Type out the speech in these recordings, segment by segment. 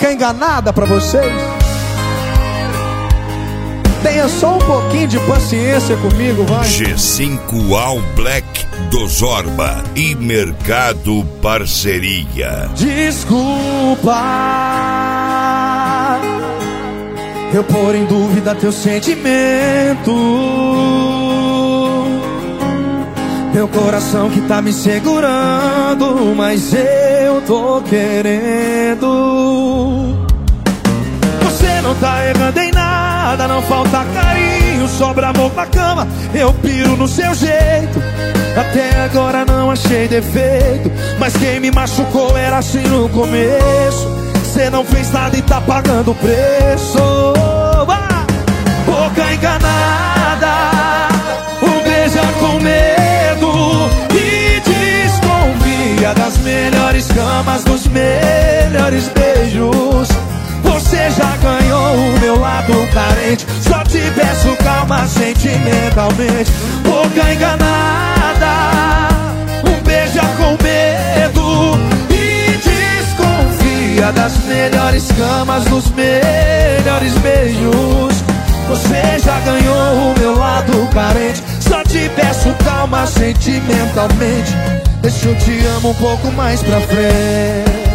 Toca enganada pra vocês. Tenha só um pouquinho de paciência comigo, vai. G5 All Black do Zorba e Mercado Parceria. Desculpa eu pôr em dúvida teu sentimento, meu coração que tá me segurando, mas eu tô querendo. Você não tá errando em nada, não falta carinho, sobra amor na cama, eu piro no seu jeito. Até agora não achei defeito, mas quem me machucou era assim no começo. Cê não fez nada e tá pagando o preço. Boca enganada, beija com medo e desconfia das melhores camas, dos melhores beijos. Você já ganhou o meu lado carente, só te peço calma sentimentalmente. Boca enganada, beija com medo e desconfia das melhores camas, dos melhores beijos. Você já ganhou o meu lado carente, só te peço calma sentimentalmente. Deixa eu te amo um pouco mais pra frente.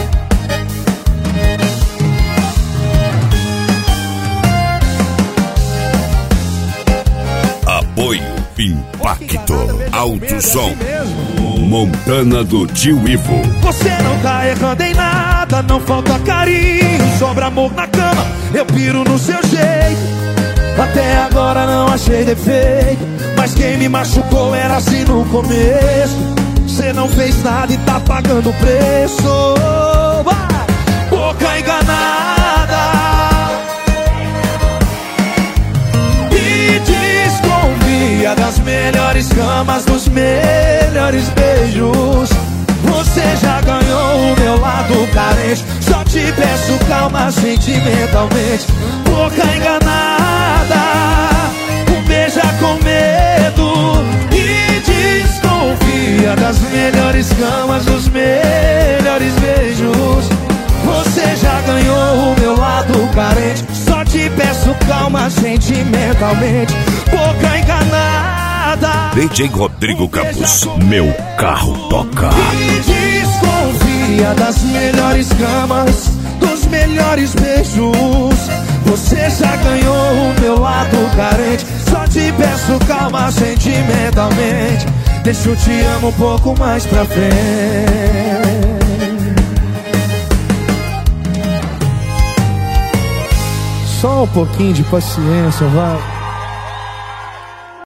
Apoio Impacto Alto Som Montana do Tio Ivo. Você não tá errando em nada, não falta carinho, sobra amor na cama, eu piro no seu jeito. Até agora não achei defeito, mas quem me machucou era assim no começo. Você não fez nada e tá pagando o preço. Boca enganada e desconfia das melhores camas, dos melhores beijos. Você já ganhou o meu lado carente, só te peço calma sentimentalmente. Boca enganada, beija com medo e desconfia das melhores camas, dos melhores beijos. Você já ganhou o meu lado carente, só te peço calma sentimentalmente. Boca enganada, DJ Rodrigo Campos, meu carro toca. e desconfia das melhores camas, dos melhores beijos. Você já ganhou o meu lado carente, só te peço calma sentimentalmente. Deixa eu te amo um pouco mais pra frente. Só um pouquinho de paciência, vai.